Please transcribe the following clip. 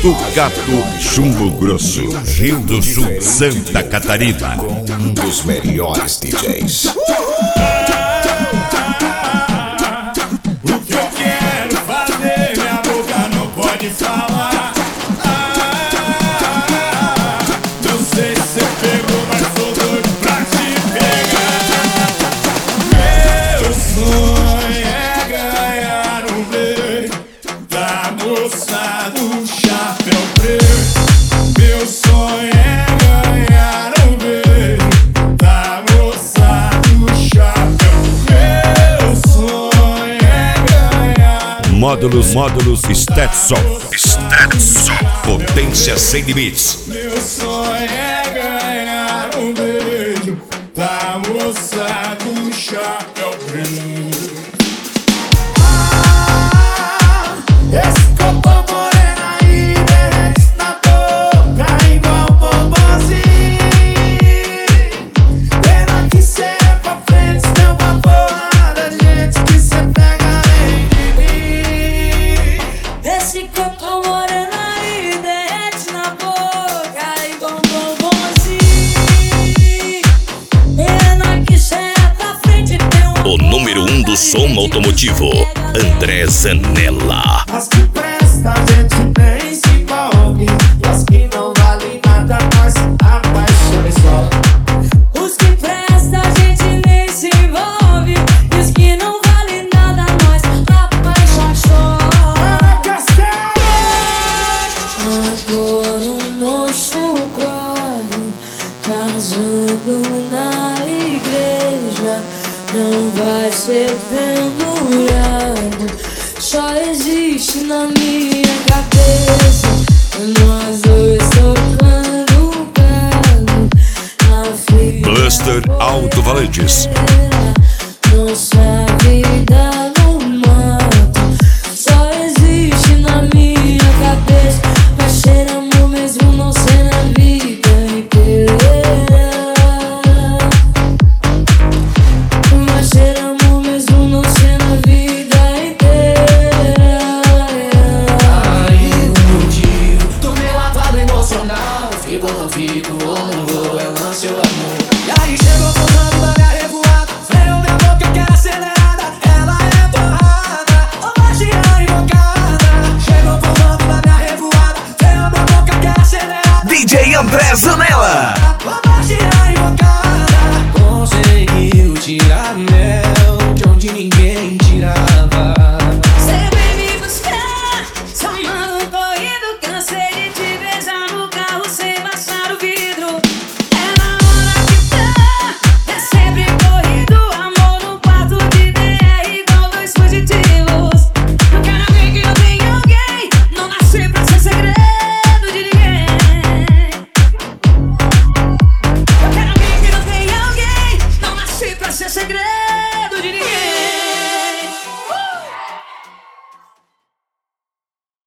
Tucato, Chumbo Grosso, Rio do Sul, Santa Catarina. Um dos melhores DJs. O que eu quero fazer, minha boca não pode falar. Não sei se você pegou, mas sou doido pra te pegar. Meu sonho é ganhar um beijo da moça do chapéu preto. Meu sonho é ganhar um beijo da moça do chapéu. Meu sonho é ganhar Módulos Stetson. Potência sem limites. Meu sonho é ganhar um beijo da moça do chapéu preto. Esse copo morena aí derrete na boca igual bombonzinho. Pena que cê é pra frente, deu uma porrada de gente que cê pega além de mim. Esse copo morena aí derrete na boca igual bombonzinho. Pena que cê é pra frente, deu uma O número 1 do som automotivo, André Zanella. As que presta, a gente nem se envolve. E as que não valem nada, nós apaixona e só. Os que prestam a gente nem se envolve. E os que não valem nada nós apaixona só. Agora o nosso quadro casando na igreja não vai ser pendurado. Só existe na minha cabeça nós dois tocando galo na fila. Buster Alto Valentis. Nossa vida no mato só existe na minha cabeça. Vai ser amor mesmo não ser na vida inteira. Vai ser amor mesmo não ser na vida inteira. Aí um dia, do meu lavado emocional, fico ou não fico, ou não vou, é lance ou amor. E aí chegou pousando na minha revoada, freio minha boca, eu quero acelerada. Ela é porrada, ou magia invocada. Chegou pousando na minha revoada, freio minha boca, eu quero acelerada. DJ André Zanella. Ou magia invocada. Conseguiu tirar mel de onde ninguém tirava. Cê vem me buscar, chamando corrido. Cansei de te beijar no carro sem baixar o vidro. É na hora que tá, é sempre corrido. Amor no quarto de DR igual dois fugitivos. Eu quero alguém que não tem alguém, não nasci pra ser segredo de ninguém. Eu quero alguém que não tem alguém, não nasci pra ser segredo.